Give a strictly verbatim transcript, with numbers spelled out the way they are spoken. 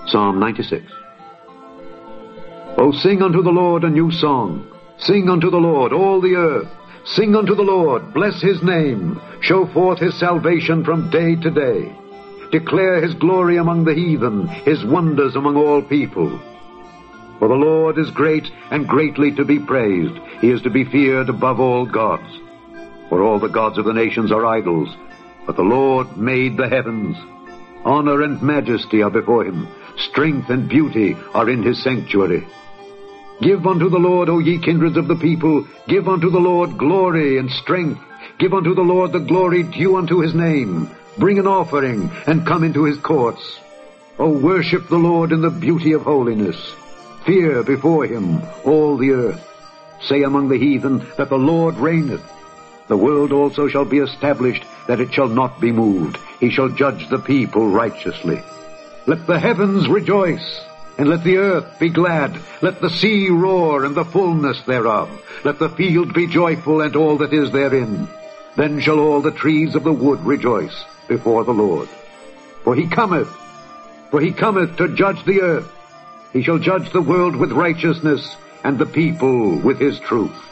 Psalm ninety-six. O sing unto the Lord a new song. Sing unto the Lord, all the earth. Sing unto the Lord, bless his name. Show forth his salvation from day to day. Declare his glory among the heathen, his wonders among all people. For the Lord is great and greatly to be praised. He is to be feared above all gods. For all the gods of the nations are idols, but the Lord made the heavens. Honor and majesty are before him. Strength and beauty are in his sanctuary. Give unto the Lord, O ye kindreds of the people. Give unto the Lord glory and strength. Give unto the Lord the glory due unto his name. Bring an offering and come into his courts. O worship the Lord in the beauty of holiness. Fear before him all the earth. Say among the heathen that the Lord reigneth. The world also shall be established, that it shall not be moved. He shall judge the people righteously. Let the heavens rejoice, and let the earth be glad. Let the sea roar, and the fullness thereof. Let the field be joyful, and all that is therein. Then shall all the trees of the wood rejoice before the Lord. For he cometh, for he cometh to judge the earth. He shall judge the world with righteousness, and the people with his truth.